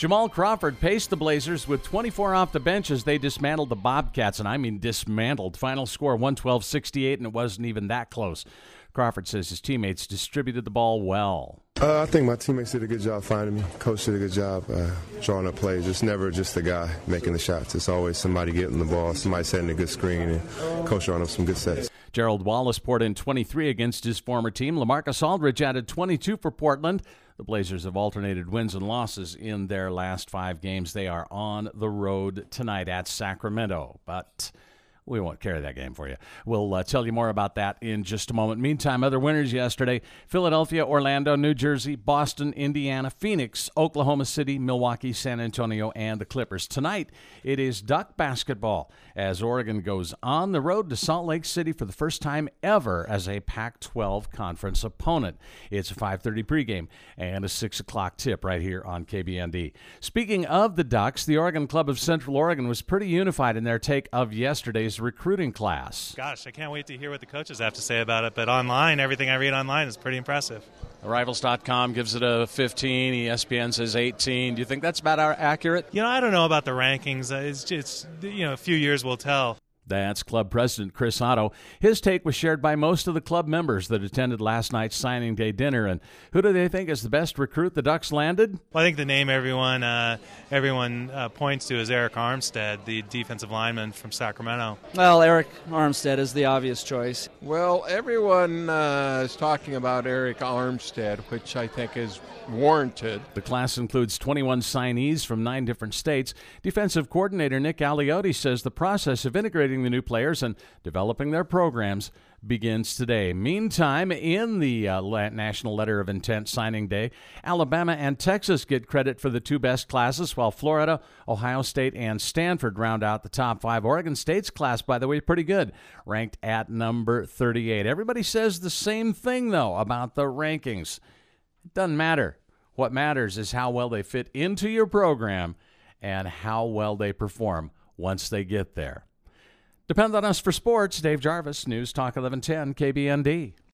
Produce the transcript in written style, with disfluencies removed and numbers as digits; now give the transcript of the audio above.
Jamal Crawford paced the Blazers with 24 off the bench as they dismantled the Bobcats, and I mean dismantled. Final score 112-68, and it wasn't even that close. Crawford says his teammates distributed the ball well. I think my teammates did a good job finding me. Coach did a good job drawing up plays. It's never just the guy making the shots. It's always somebody getting the ball, somebody setting a good screen, and coach drawing up some good sets. Gerald Wallace poured in 23 against his former team. LaMarcus Aldridge added 22 for Portland. The Blazers have alternated wins and losses in their last 5 games. They are on the road tonight at Sacramento, but we won't carry that game for you. We'll tell you more about that in just a moment. Meantime, other winners yesterday: Philadelphia, Orlando, New Jersey, Boston, Indiana, Phoenix, Oklahoma City, Milwaukee, San Antonio, and the Clippers. Tonight, it is Duck basketball as Oregon goes on the road to Salt Lake City for the first time ever as a Pac-12 conference opponent. It's a 5:30 pregame and a 6 o'clock tip right here on KBND. Speaking of the Ducks, the Oregon Club of Central Oregon was pretty unified in their take of yesterday's recruiting class. Gosh, I can't wait to hear what the coaches have to say about it, but online, everything I read online is pretty impressive. Rivals.com gives it a 15, ESPN says 18. Do you think that's about accurate? I don't know about the rankings. It's a few years will tell. That's club president Chris Otto. His take was shared by most of the club members that attended last night's signing day dinner. And who do they think is the best recruit the Ducks landed? Well, I think the name everyone points to is Eric Armstead, the defensive lineman from Sacramento. Well, Eric Armstead is the obvious choice. Well, everyone is talking about Eric Armstead, which I think is warranted. The class includes 21 signees from 9 different states. Defensive coordinator Nick Aliotti says the process of integrating the new players and developing their programs begins today. Meantime, in the National Letter of Intent signing day, Alabama and Texas get credit for the 2 best classes, while Florida, Ohio State, and Stanford round out the top 5. Oregon State's class, by the way, pretty good, ranked at number 38. Everybody says the same thing, though, about the rankings. It doesn't matter. What matters is how well they fit into your program and how well they perform once they get there. Depend on us for sports. Dave Jarvis, News Talk 1110 KBND.